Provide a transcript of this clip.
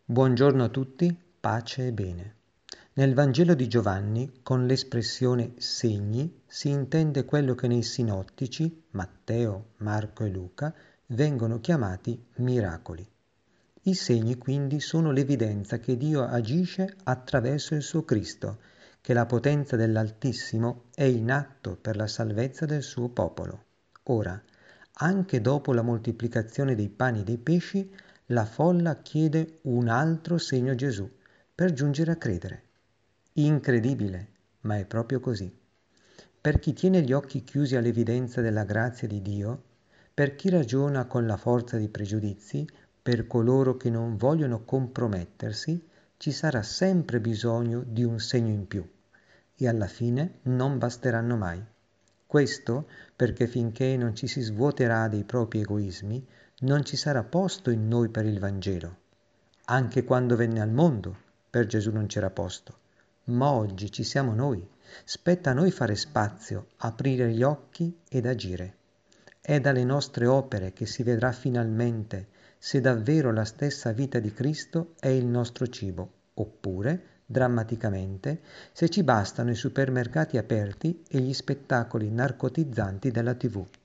Buongiorno a tutti, pace e bene. Nel Vangelo di Giovanni, con l'espressione segni, si intende quello che nei sinottici, Matteo, Marco e Luca, vengono chiamati miracoli. I segni quindi sono l'evidenza che Dio agisce attraverso il suo Cristo, che la potenza dell'Altissimo è in atto per la salvezza del suo popolo. Ora, anche dopo la moltiplicazione dei pani e dei pesci, la folla chiede un altro segno a Gesù per giungere a credere. Incredibile, ma è proprio così. Per chi tiene gli occhi chiusi all'evidenza della grazia di Dio, per chi ragiona con la forza dei pregiudizi, per coloro che non vogliono compromettersi, ci sarà sempre bisogno di un segno in più e alla fine non basteranno mai. Questo perché finché non ci si svuoterà dei propri egoismi, non ci sarà posto in noi per il Vangelo. Anche quando venne al mondo, per Gesù non c'era posto. Ma oggi ci siamo noi. Spetta a noi fare spazio, aprire gli occhi ed agire. È dalle nostre opere che si vedrà finalmente se davvero la stessa vita di Cristo è il nostro cibo, oppure, drammaticamente, se ci bastano i supermercati aperti e gli spettacoli narcotizzanti della TV.